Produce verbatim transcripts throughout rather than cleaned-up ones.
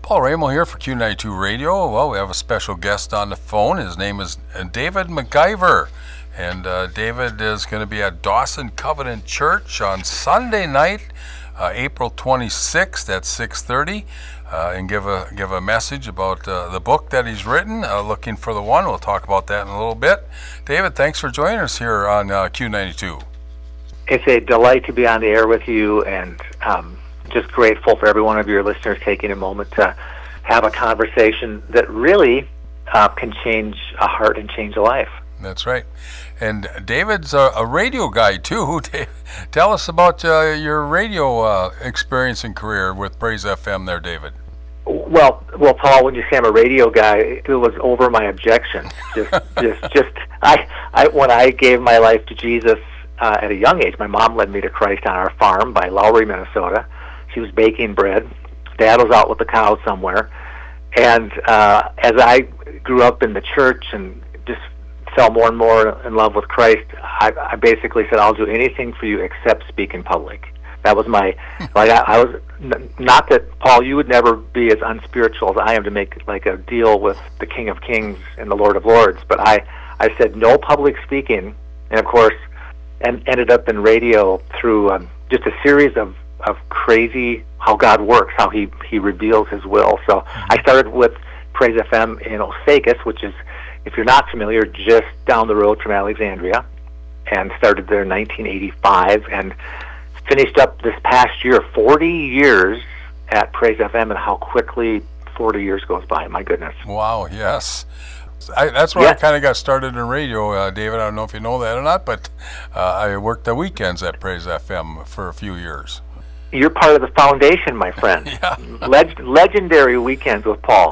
Paul Ramo here for Q ninety-two Radio. Well, we have a special guest on the phone. His name is David McIver. And uh, David is going to be at Dawson Covenant Church on Sunday night, uh, April twenty-sixth at six thirty, uh, and give a give a message about uh, the book that he's written, uh, Looking for the One. We'll talk about that in a little bit. David, thanks for joining us here on uh, Q ninety-two. It's a delight to be on the air with you, and um, just grateful for every one of your listeners taking a moment to have a conversation that really uh, can change a heart and change a life. That's right. And David's a, a radio guy, too. Tell us about uh, your radio uh, experience and career with Praise F M there, David. Well, well, Paul, when you say I'm a radio guy, it was over my objections. Just, just, just. I, I, when I gave my life to Jesus uh, at a young age, my mom led me to Christ on our farm by Lowry, Minnesota. She was baking bread. Dad was out with the cows somewhere. And uh, as I grew up in the church and just fell more and more in love with Christ, I, I basically said, I'll do anything for you except speak in public. That was my, like, I, I was, n- not that, Paul, you would never be as unspiritual as I am to make, like, a deal with the King of Kings and the Lord of Lords, but I, I said no public speaking, and of course, and ended up in radio through um, just a series of of crazy how God works, how he, he reveals his will. So I started with Praise F M in Osakis, which is, if you're not familiar, just down the road from Alexandria, and started there in nineteen eighty-five, and finished up this past year, forty years at Praise F M, and how quickly forty years goes by, my goodness. Wow, yes. I, that's where yeah. I kind of got started in radio, uh, David. I don't know if you know that or not, but uh, I worked the weekends at Praise F M for a few years. You're part of the foundation, my friend. Yeah. Leg- legendary weekends with Paul.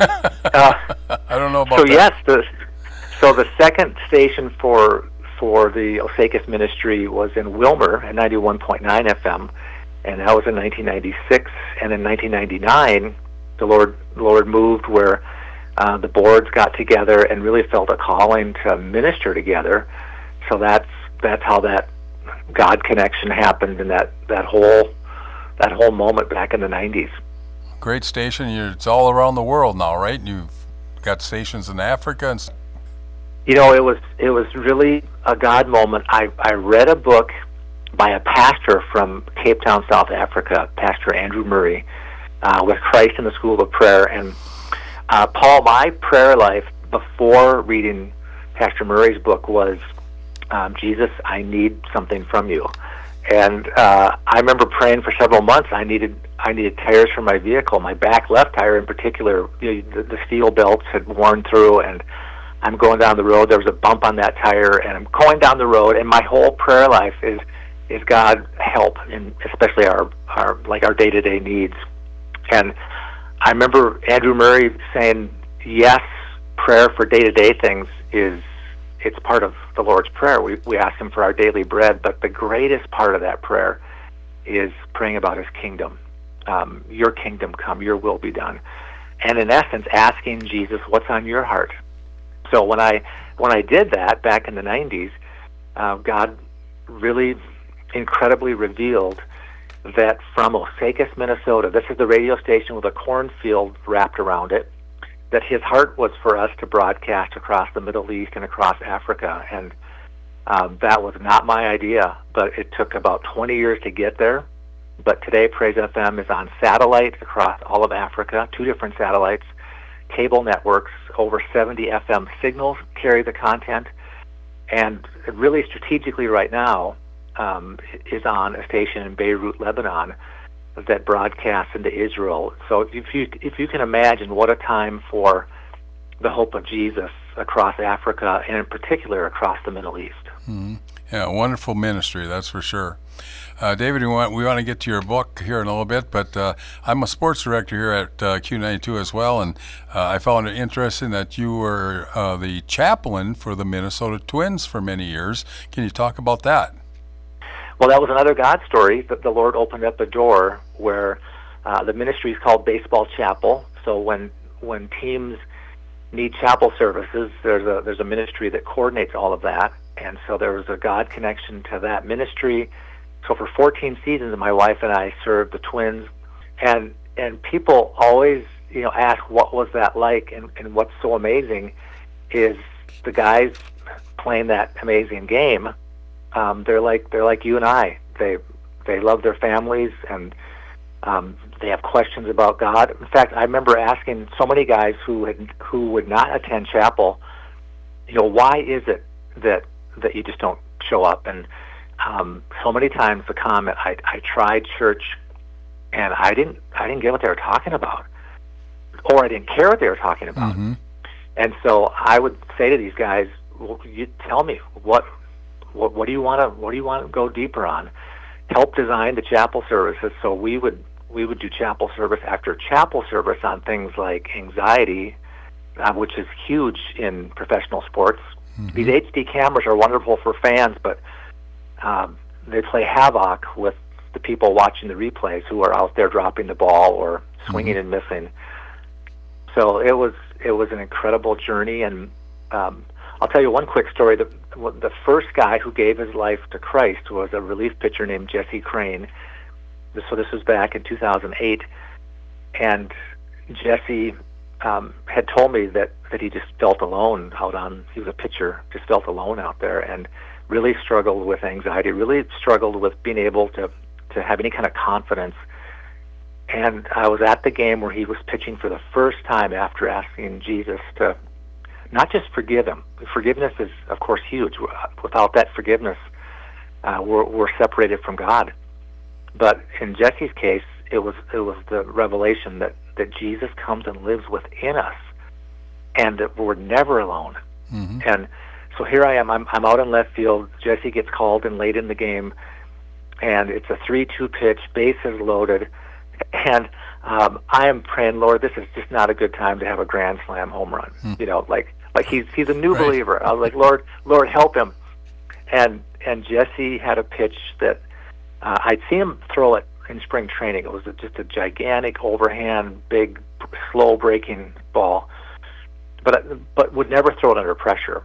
Uh, I don't know about so that. yes, the, so the second station for for the Osakis ministry was in Wilmer at ninety-one point nine F M, and that was in nineteen ninety-six. And in nineteen ninety-nine, the Lord the Lord moved where uh, the boards got together and really felt a calling to minister together. So that's that's how that God connection happened, and that that whole. that whole moment back in the nineties. Great station. You're, it's all around the world now, right? You've got stations in Africa. And you know, it was it was really a God moment. I, I read a book by a pastor from Cape Town, South Africa, Pastor Andrew Murray, uh, with Christ in the School of Prayer. And uh, Paul, my prayer life before reading Pastor Murray's book was, um, Jesus, I need something from you. And uh, I remember praying for several months. I needed I needed tires for my vehicle. My back left tire, in particular, you know, the, the steel belts had worn through, and I'm going down the road. There was a bump on that tire, and I'm going down the road. And my whole prayer life is is God help, in especially our our like our day to day needs. And I remember Andrew Murray saying, "Yes, prayer for day to day things is." It's part of the Lord's Prayer. We we ask Him for our daily bread, but the greatest part of that prayer is praying about His kingdom. Um, your kingdom come, your will be done. And in essence, asking Jesus, what's on your heart? So when I when I did that back in the nineties, uh, God really incredibly revealed that from Osakis, Minnesota, this is the radio station with a cornfield wrapped around it, that his heart was for us to broadcast across the Middle East and across Africa. And um, that was not my idea, but it took about twenty years to get there. But today, Praise F M is on satellite across all of Africa, two different satellites, cable networks, over seventy F M signals carry the content, and really strategically right now um, is on a station in Beirut, Lebanon, that broadcasts into Israel. So if you if you can imagine what a time for the hope of Jesus across Africa, and in particular across the Middle East. Mm-hmm. Yeah, wonderful ministry, that's for sure. Uh, David, we want, we want to get to your book here in a little bit, but uh, I'm a sports director here at uh, Q ninety-two as well, and uh, I found it interesting that you were uh, the chaplain for the Minnesota Twins for many years. Can you talk about that? Well, that was another God story, that the Lord opened up a door where uh, the ministry is called Baseball Chapel. So when when teams need chapel services, there's a there's a ministry that coordinates all of that. And so there was a God connection to that ministry. So for fourteen seasons, my wife and I served the Twins, and and people always you know, ask what was that like, and, and what's so amazing is the guys playing that amazing game. Um, they're like they're like you and I. They they love their families, and um, they have questions about God. In fact, I remember asking so many guys who had who would not attend chapel, you know, why is it that that you just don't show up? And um, so many times the comment, I I tried church, and I didn't I didn't get what they were talking about, or I didn't care what they were talking about. Mm-hmm. And so I would say to these guys, well, you tell me what what what do you want to what do you want to go deeper on? Help design the chapel services. So we would we would do chapel service after chapel service on things like anxiety, uh, which is huge in professional sports. Mm-hmm. These H D cameras are wonderful for fans, but um, they play havoc with the people watching the replays who are out there dropping the ball or swinging mm-hmm. and missing. So it was it was an incredible journey, and um, I'll tell you one quick story. The, the first guy who gave his life to Christ was a relief pitcher named Jesse Crane. So this was back in two thousand eight, and Jesse um, had told me that, that he just felt alone out on, he was a pitcher, just felt alone out there, and really struggled with anxiety, really struggled with being able to, to have any kind of confidence. And I was at the game where he was pitching for the first time after asking Jesus to not just forgive him. Forgiveness is, of course, huge. Without that forgiveness, uh, we're, we're separated from God. But in Jesse's case, it was it was the revelation that, that Jesus comes and lives within us, and that we're never alone. Mm-hmm. And so here I am. I'm I'm out in left field. Jesse gets called in late in the game, and it's a three two pitch, bases loaded. And um, I am praying, Lord, this is just not a good time to have a grand slam home run. Hmm. You know, like like he's he's a new right. believer. I was like, Lord, Lord, help him. And and Jesse had a pitch that uh, I'd seen him throw it in spring training. It was a, just a gigantic overhand, big, slow breaking ball, but but would never throw it under pressure.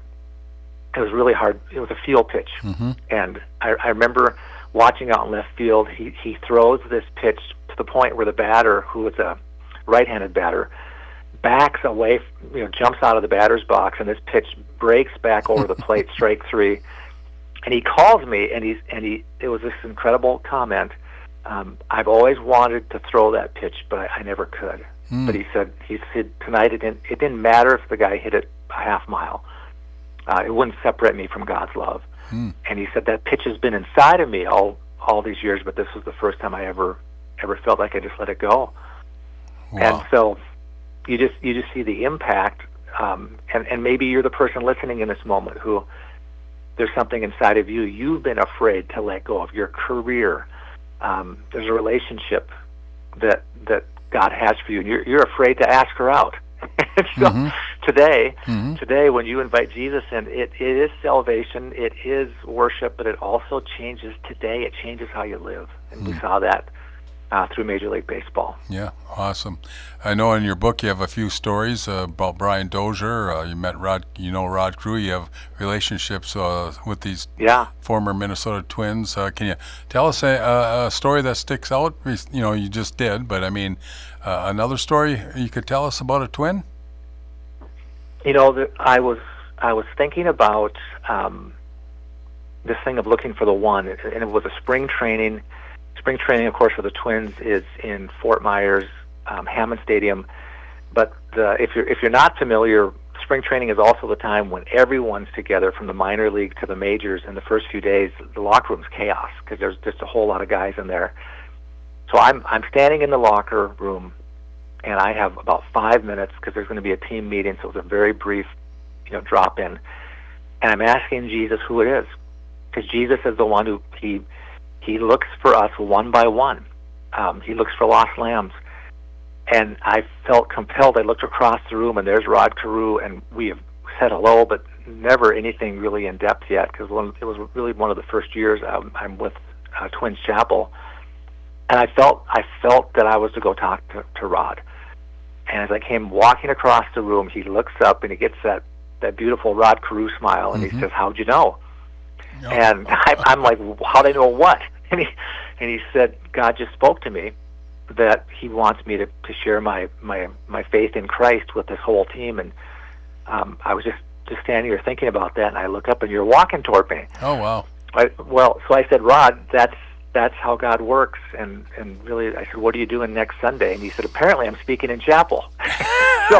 It was really hard. It was a field pitch, mm-hmm. and I, I remember watching out in left field. He he throws this pitch to the point where the batter, who is a right-handed batter, backs away, you know, jumps out of the batter's box, and this pitch breaks back over the plate, strike three. And he calls me, and he's and he. It was this incredible comment. Um, I've always wanted to throw that pitch, but I, I never could. Mm. But he said he said tonight it didn't. It didn't matter if the guy hit it a half mile. Uh, it wouldn't separate me from God's love. Mm. And he said that pitch has been inside of me all all these years, but this was the first time I ever ever felt like I just let it go. Wow. And so you just you just see the impact. Um, and and maybe you're the person listening in this moment who there's something inside of you you've been afraid to let go of, your career. Um, there's a relationship that that God has for you, and you're, you're afraid to ask her out. so mm-hmm. today, mm-hmm. today, when you invite Jesus in, it, it is salvation, it is worship, but it also changes today. It changes how you live, and mm. we saw that uh, through Major League Baseball. Yeah, awesome. I know in your book you have a few stories uh, about Brian Dozier. Uh, you met Rod, you know Rod Carew. You have relationships uh, with these yeah. former Minnesota Twins. Uh, can you tell us a, a story that sticks out? You know, you just did, but I mean, uh, another story you could tell us about a Twin? You know, the, I was I was thinking about um, this thing of looking for the one, and it was a spring training. Spring training, of course, for the Twins is in Fort Myers, um, Hammond Stadium. But the, if you're if you're not familiar, spring training is also the time when everyone's together, from the minor league to the majors. In the first few days, the locker room's chaos because there's just a whole lot of guys in there. So I'm I'm standing in the locker room, and I have about five minutes because there's going to be a team meeting. So it's a very brief, you know, drop in, and I'm asking Jesus who it is, because Jesus is the one who he. He looks for us one by one. Um, he looks for lost lambs. And I felt compelled. I looked across the room, and there's Rod Carew, and we have said hello, but never anything really in depth yet, because it was really one of the first years I'm, I'm with uh, Twins Chapel. And I felt I felt that I was to go talk to, to Rod. And as I came walking across the room, he looks up, and he gets that, that beautiful Rod Carew smile, and mm-hmm. he says, "How'd you know?" Oh. And I, I'm like, "How'd I know what?" And he, and he said, "God just spoke to me, that he wants me to, to share my, my, my faith in Christ with this whole team. And um, I was just, just standing here thinking about that, and I look up, and you're walking toward me. Oh, wow. I, well, so I said, Rod, that's that's how God works. And, and really, I said, what are you doing next Sunday? And he said, apparently I'm speaking in chapel. so,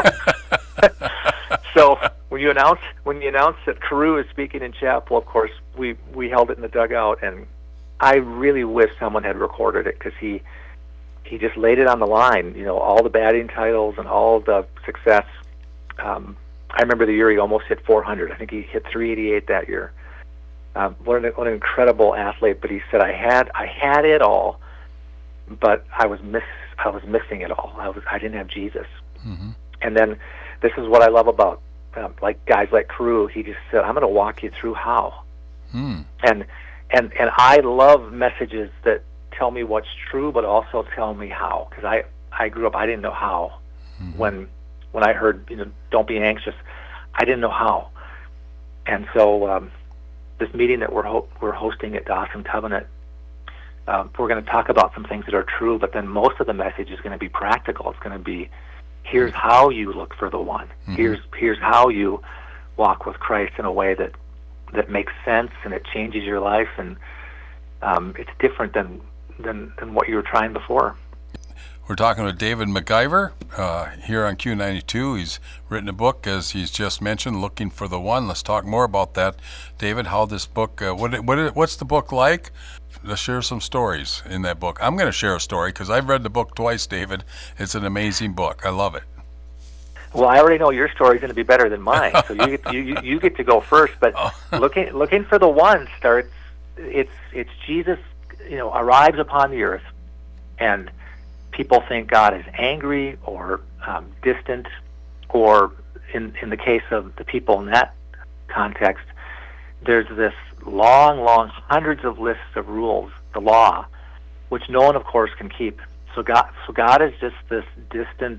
so when you announce when you announce that Carew is speaking in chapel, of course, we, we held it in the dugout, and I really wish someone had recorded it, because he he just laid it on the line. You know, all the batting titles and all the success. Um, I remember the year he almost hit four hundred. I think he hit three eighty-eight that year. Um, what, an, what an incredible athlete! But he said, "I had I had it all, but I was miss I was missing it all. I was I didn't have Jesus." Mm-hmm. And then this is what I love about um, like guys like Carew. He just said, "I'm going to walk you through how." Mm. And and and I love messages that tell me what's true, but also tell me how. Because I I grew up, I didn't know how. Mm-hmm. When when I heard, you know, don't be anxious, I didn't know how. And so um, this meeting that we're ho- we're hosting at Dawson Covenant, um, we're going to talk about some things that are true, but then most of the message is going to be practical. It's going to be, here's how you look for the one. Mm-hmm. Here's here's how you walk with Christ in a way that that makes sense, and it changes your life, and um, it's different than, than than what you were trying before. We're talking with David McIver uh, here on Q ninety-two. He's written a book, as he's just mentioned, Looking for the One. Let's talk more about that, David. How this book? Uh, what what what's the book like? Let's share some stories in that book. I'm going to share a story because I've read the book twice, David. It's an amazing book. I love it. Well, I already know your story is going to be better than mine, so you get, you you get to go first. But oh. looking looking for the one starts. It's it's Jesus, you know, arrives upon the earth, and people think God is angry or um, distant, or in in the case of the people in that context, there's this long, long hundreds of lists of rules, the law, which no one, of course, can keep. So God, so God is just this distant,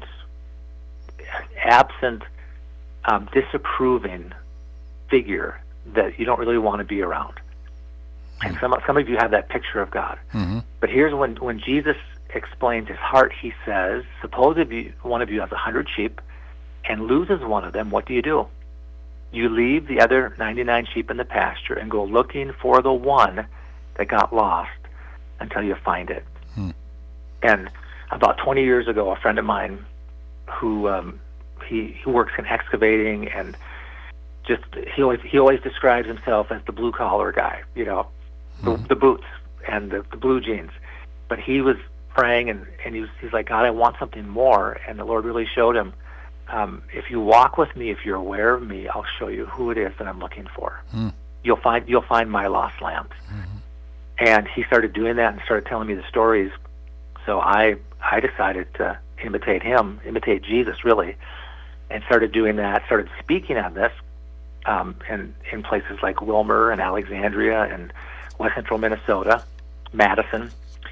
absent, um, disapproving figure that you don't really want to be around. And some some of you have that picture of God. Mm-hmm. But here's when when Jesus explains his heart. He says, suppose if you, one of you has a hundred sheep and loses one of them, what do you do? You leave the other ninety-nine sheep in the pasture and go looking for the one that got lost until you find it. Hmm. And about twenty years ago, a friend of mine who um, he, he works in excavating, and just he always he always describes himself as the blue collar guy, you know, the, hmm. the boots and the, the blue jeans. But he was praying, and, and he was, he's like, God, I want something more. And the Lord really showed him, um, if you walk with me, if you're aware of me, I'll show you who it is that I'm looking for. Hmm. You'll find you'll find my lost lambs. Mm-hmm. And he started doing that and started telling me the stories. So I I decided to imitate him, imitate Jesus, really, and started doing that, started speaking on this um, in, in places like Wilmer and Alexandria and West Central Minnesota, Madison.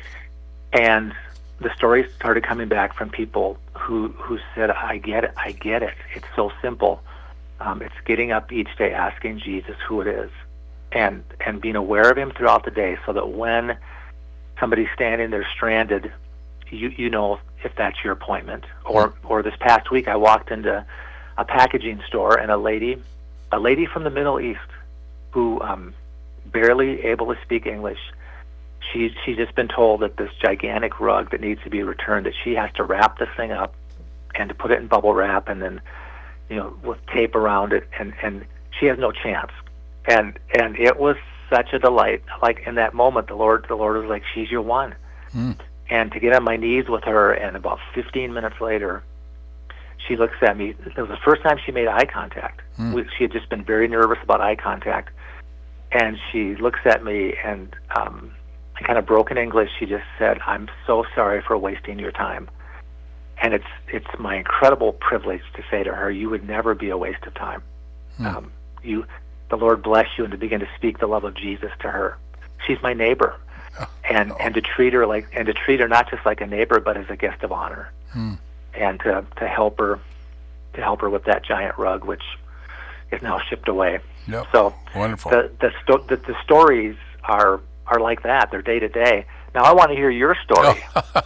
And the stories started coming back from people who, who said, I get it, I get it. It's so simple. Um, it's getting up each day asking Jesus who it is, and, and being aware of him throughout the day, so that when somebody's standing there stranded, you you know if that's your appointment. Or or this past week, I walked into a packaging store, and a lady, a lady from the Middle East, who um, barely able to speak English, she she's just been told that this gigantic rug that needs to be returned, that she has to wrap this thing up and to put it in bubble wrap, and then, you know, with tape around it, and and she has no chance. And and it was such a delight. Like in that moment, the Lord the Lord was like, she's your one. Mm. And to get on my knees with her, and about fifteen minutes later, she looks at me. It was the first time she made eye contact. Mm. We, she had just been very nervous about eye contact. And she looks at me, and um, in kind of broken English, she just said, I'm so sorry for wasting your time. And it's it's my incredible privilege to say to her, you would never be a waste of time. Mm. Um, you, the Lord bless you, and to begin to speak the love of Jesus to her. She's my neighbor. And and to treat her like and to treat her not just like a neighbor, but as a guest of honor, hmm. and to to help her to help her with that giant rug, which is now shipped away. Yep. So wonderful. The the, sto- the the stories are are like that. They're day to day. Now I want to hear your story.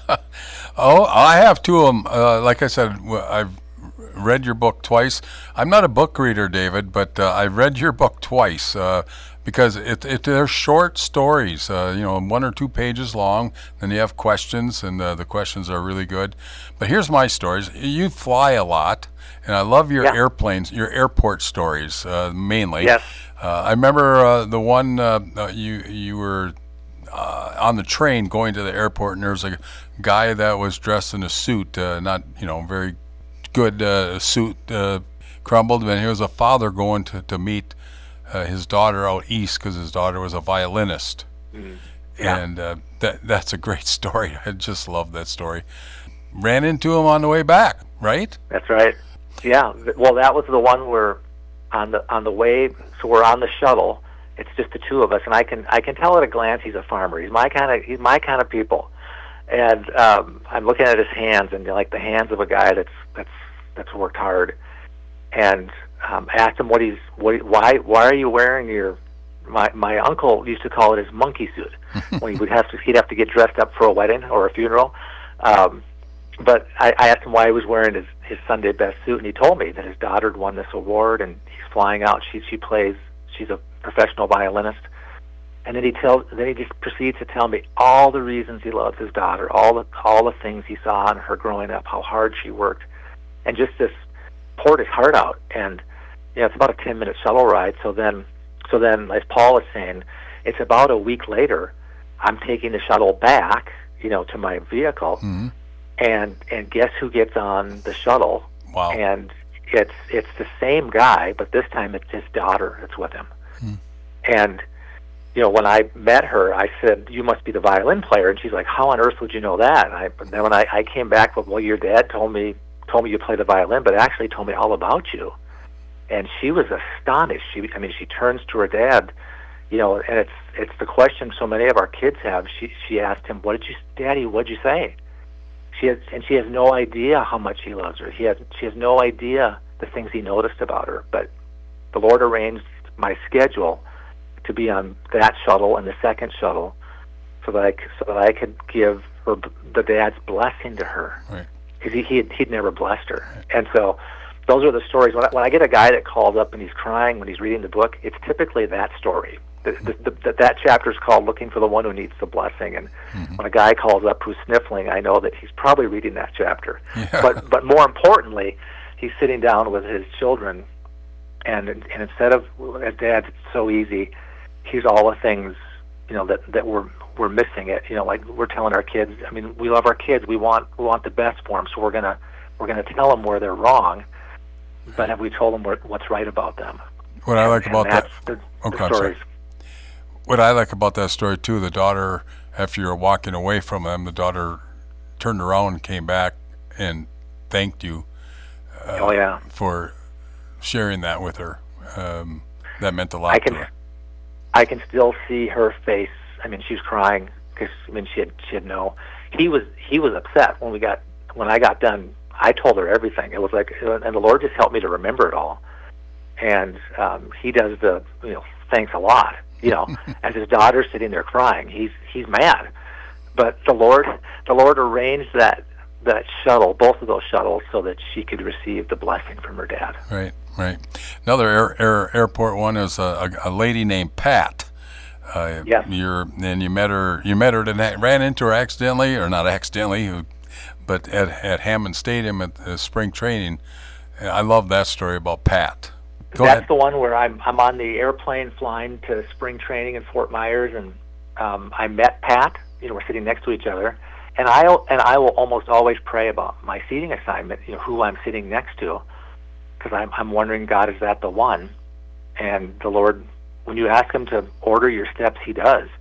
Oh, I have two of them. Uh, like I said, w- I've read your book twice. I'm not a book reader, David, but uh, I've read your book twice uh, because it, it they're short stories, uh, you know, one or two pages long. Then you have questions, and uh, the questions are really good. But here's my stories. You fly a lot, and I love your Yeah. airplanes, your airport stories uh, mainly. Yes. Uh, I remember uh, the one uh, uh, you you were uh, on the train going to the airport, and there was a guy that was dressed in a suit, uh, not you know very good uh, suit, uh, crumbled, and he was a father going to to meet uh, his daughter out east because his daughter was a violinist, Mm. Yeah. and uh, that that's a great story. I just love that story. Ran into him on the way back, right? That's right. Yeah. th- Well, that was the one where on the on the way. So we're on the shuttle. It's just the two of us, and I can I can tell at a glance he's a farmer. He's my kind of he's my kind of people. And um, I'm looking at his hands, and they're like the hands of a guy that's that's that's worked hard. And um, asked him what he's what why why are you wearing your my my uncle used to call it his monkey suit when he would have to he'd have to get dressed up for a wedding or a funeral. Um, but I, I asked him why he was wearing his, his Sunday best suit, and he told me that his daughter had won this award, and he's flying out. She she plays. She's a professional violinist. And then he tells, then he just proceeds to tell me all the reasons he loves his daughter, all the all the things he saw in her growing up, how hard she worked, and just this poured his heart out. And you know, it's about a ten minute shuttle ride. So then, so then, as Paul is saying, it's about a week later. I'm taking the shuttle back, you know, to my vehicle, Mm-hmm. and and guess who gets on the shuttle? Wow. And it's it's the same guy, but this time it's his daughter that's with him. Hmm. And you know, when I met her, I said, "You must be the violin player," and she's like, "How on earth would you know that?" And I, but then when I, I came back with, "Well, your dad told me told me you play the violin, but actually told me all about you," and she was astonished. She, I mean, she turns to her dad, you know, and it's it's the question so many of our kids have. She she asked him, "What did you, Daddy? What did you say?" She has, and she has no idea how much he loves her. He has she has no idea the things he noticed about her. But the Lord arranged my schedule to be on that shuttle and the second shuttle, so that I c- so that I could give her b- the dad's blessing to her, Right. because he he'd, he'd never blessed her. And so those are the stories. When I, when I get a guy that calls up and he's crying when he's reading the book, it's typically that story. The, the, the, that chapter is called "Looking for the One Who Needs the Blessing," and Mm-hmm. when a guy calls up who's sniffling, I know that he's probably reading that chapter. Yeah. But but more importantly, he's sitting down with his children, and and instead of, as Dad, it's so easy. Here's all the things, you know, that that we're we're missing it. You know, like we're telling our kids. I mean, we love our kids. We want we want the best for them. So we're gonna we're gonna tell them where they're wrong. But have we told them where, what's right about them? What I like And about that. that's the, Okay, the I'm sorry. stories. What I like about that story too, the daughter, after you're walking away from them, the daughter turned around and came back and thanked you uh, Oh yeah. for sharing that with her. Um, that meant a lot I to can her. I can still see her face. I mean, she was crying because I mean she had she had no. He was he was upset when we got when I got done. I told her everything. It was like, and the Lord just helped me to remember it all. And um, he does the you know thanks a lot. You know, as his daughter's sitting there crying, he's he's mad. But the Lord the Lord arranged that that shuttle, both of those shuttles, so that she could receive the blessing from her dad. Right, right. Another air, air, airport one is a, a, a lady named Pat. Uh, Yes. You're and you met her. You met her and ran into her accidentally, or not accidentally, who- but at at Hammond Stadium at uh, spring training. I love that story about Pat. Go That's ahead. the one where I'm I'm on the airplane flying to spring training in Fort Myers, and um, I met Pat. You know, we're sitting next to each other, and I and I will almost always pray about my seating assignment. You know, who I'm sitting next to, because I'm I'm wondering, God, is that the one? And the Lord, when you ask Him to order your steps, He does.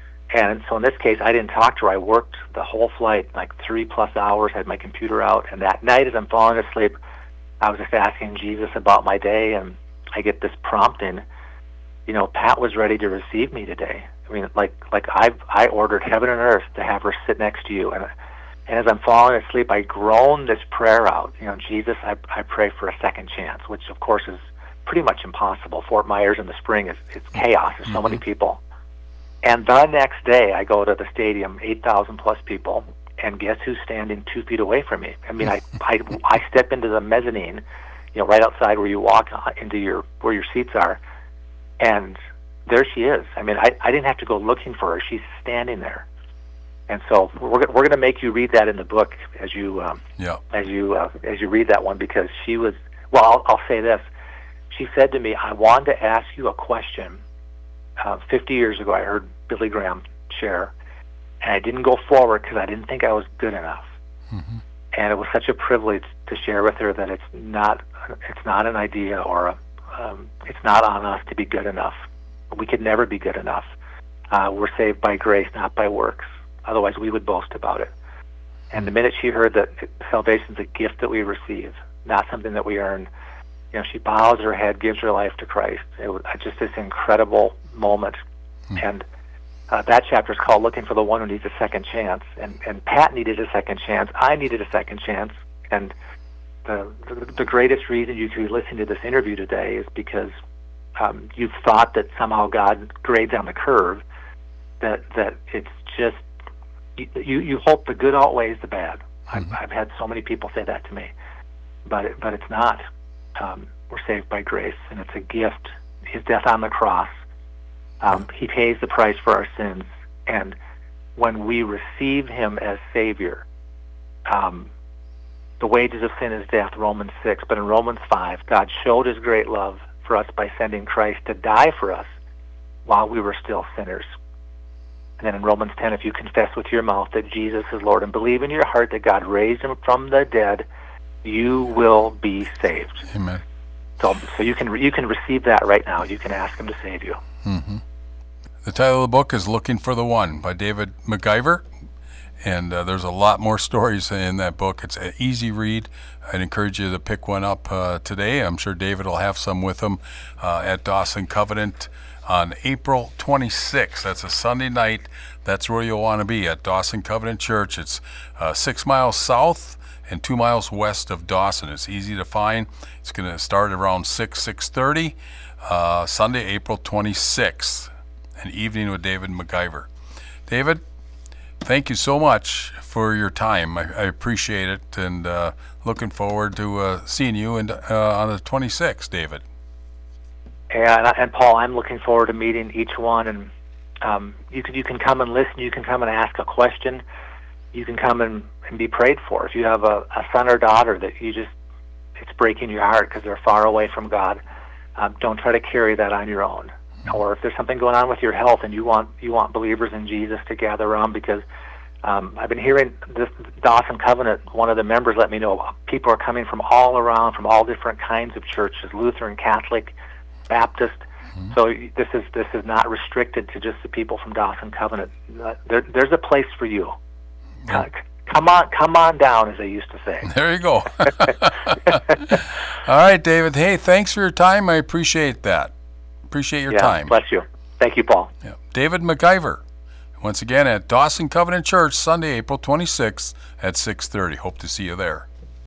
And so in this case, I didn't talk to her. I worked the whole flight, like three plus hours, had my computer out, and that night as I'm falling asleep, I was just asking Jesus about my day, and I get this prompting, you know, Pat was ready to receive me today. I mean, like like I I ordered heaven and earth to have her sit next to you, and and as I'm falling asleep, I groan this prayer out. You know, Jesus, I I pray for a second chance, which of course is pretty much impossible. Fort Myers in the spring is it's chaos. There's so many people, And the next day, I go to the stadium, eight thousand plus people, and guess who's standing two feet away from me? I mean, I, I, I step into the mezzanine, you know, right outside where you walk into your where your seats are, and there she is. I mean, I, I didn't have to go looking for her. She's standing there. And so we're we're going to make you read that in the book as you um, yeah. as you uh, as you read that one, because she was, well, I'll, I'll say this. She said to me, I wanted to ask you a question. Uh, fifty years ago, I heard Billy Graham share, and I didn't go forward because I didn't think I was good enough. Mm-hmm. And it was such a privilege to share with her that it's not it's not an idea or a, um, it's not on us to be good enough. We could never be good enough. Uh, we're saved by grace, not by works. Otherwise, we would boast about it. And the minute she heard that salvation is a gift that we receive, not something that we earn, you know, she bows her head, gives her life to Christ. It was just this incredible moment. Hmm. And uh, that chapter is called Looking for the One Who Needs a Second Chance. And, and Pat needed a second chance. I needed a second chance. And the, the, the greatest reason you could be listening to this interview today is because um, you've thought that somehow God grades on the curve, that, that it's just, You, you hope the good outweighs the bad. Mm-hmm. I've, I've had so many people say that to me, but it, but it's not. Um, we're saved by grace, and it's a gift. His death on the cross, um, He pays the price for our sins, and when we receive Him as Savior, um, the wages of sin is death, Romans six. But in Romans five, God showed His great love for us by sending Christ to die for us while we were still sinners. And then in Romans ten, if you confess with your mouth that Jesus is Lord and believe in your heart that God raised Him from the dead, you will be saved. Amen. So, so you can you can receive that right now. You can ask Him to save you. Mm-hmm. The title of the book is Looking for the One by David McIver, and uh, there's a lot more stories in that book. It's an easy read. I'd encourage you to pick one up uh, today. I'm sure David will have some with him uh, at Dawson Covenant on April twenty-sixth. That's a Sunday night. That's where you'll want to be, at Dawson Covenant Church. It's uh, six miles south and two miles west of Dawson. It's easy to find. It's going to start around six, six thirty, uh, Sunday, April twenty-sixth, an evening with David McIver. David, thank you so much for your time. I, I appreciate it, and uh, looking forward to uh, seeing you in, uh, on the twenty-sixth, David. And, and Paul, I'm looking forward to meeting each one. And um, you can you can come and listen. You can come and ask a question. You can come and, and be prayed for. If you have a, a son or daughter that you just it's breaking your heart because they're far away from God, um, don't try to carry that on your own. Or if there's something going on with your health and you want you want believers in Jesus to gather around, because um, I've been hearing this Dawson Covenant. One of the members let me know people are coming from all around, from all different kinds of churches, Lutheran, Catholic, Baptist. Mm-hmm. So this is this is not restricted to just the people from Dawson Covenant. Uh, there, there's a place for you. Yeah. Uh, come on, come on down, as they used to say. There you go. All right, David. Hey, thanks for your time. I appreciate that. Appreciate your yeah, time. Bless you. Thank you, Paul. Yeah. David McIver, once again at Dawson Covenant Church, Sunday, April twenty-sixth at six thirty. Hope to see you there.